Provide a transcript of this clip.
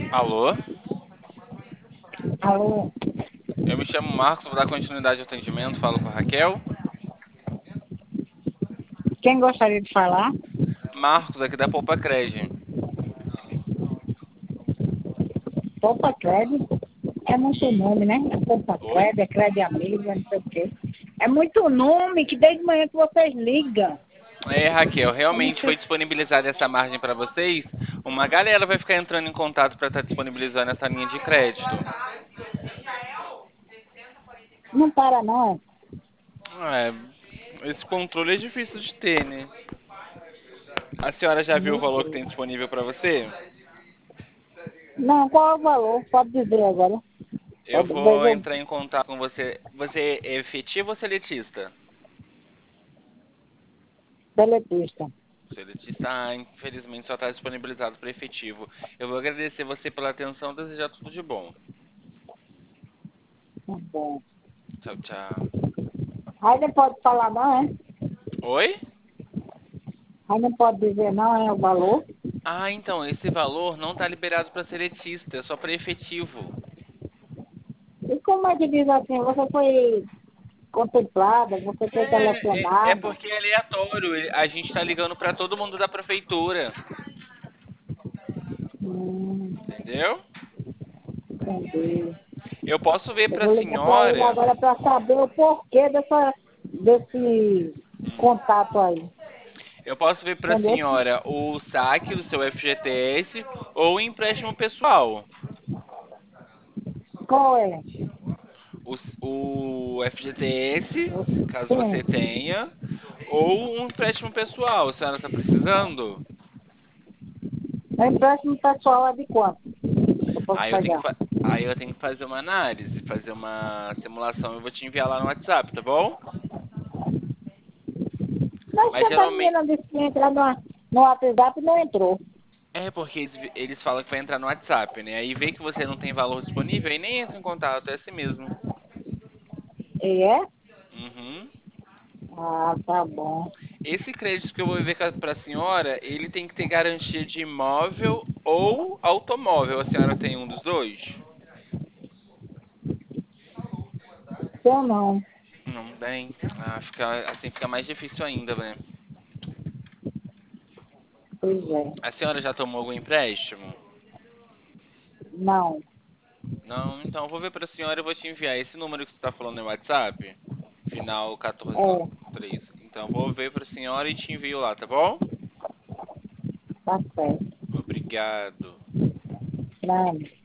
Alô? Alô, Eu me chamo Marcos, vou dar continuidade ao atendimento, falo com a Raquel. quem gostaria de falar? Marcos, aqui da Poupa Cred. Poupa Crédito. É muito E... nome, né? É Poupa Oi? Crédito, é Crédito Amigo, é não sei o quê. É muito nome que desde manhã que vocês ligam. É, Raquel, Eu não realmente foi sei. disponibilizada essa margem para vocês? Uma galera vai ficar entrando em contato para estar disponibilizando essa linha de crédito. Não para, não, é? Esse controle é difícil de ter, né? A senhora já viu o Meu valor que tem Deus. disponível para você? Não, qual é o valor? Pode dizer agora. Eu Pode dizer, vou entrar em contato com você. Você é efetivo ou seletista? teletista. Seletista, infelizmente só está disponibilizado para efetivo. Eu vou agradecer você pela atenção e desejar tudo de bom. Tá bom. Tchau, tchau. Aí não pode falar, não, é? Oi? Aí não pode dizer, não, é o valor. Ah, então, esse valor não está liberado para seletista, é só para efetivo. E como é que diz assim? Você foi contemplada, você foi É selecionada? porque é aleatório. A gente está ligando para todo mundo da prefeitura. Entendeu? Entendi. Eu posso ver Eu para a vou ligar para ele senhora. agora para saber o porquê desse contato aí. Eu posso ver para a Entendeu? senhora o saque do seu FGTS ou o empréstimo pessoal. Qual é? O FGTS, caso você Sim. tenha, ou um empréstimo pessoal. A senhora está precisando? O empréstimo pessoal é de quanto? Eu posso Aí eu tenho que, pegar. fa- aí eu tenho que fazer uma análise, fazer uma simulação. Eu vou te enviar lá no WhatsApp, tá bom? Mas Mas tanta geralmente menina disse que ia entrar no WhatsApp e não entrou. é porque eles falam que vai entrar no WhatsApp, né? Aí vê que você não tem valor disponível, aí nem entra em contato, é assim mesmo. E é? Uhum. Ah, tá bom. Esse crédito que eu vou ver para a senhora, ele tem que ter garantia de imóvel ou automóvel. A senhora tem um dos dois? Então não. Não tem. Ah, assim fica mais difícil ainda, né? Pois é. A senhora já tomou algum empréstimo? Não. Não, então eu vou ver para a senhora e vou te enviar esse número que você está falando no WhatsApp, final É, 1493. Então eu vou ver para a senhora e te envio lá, tá bom? tá certo. Obrigado. Não.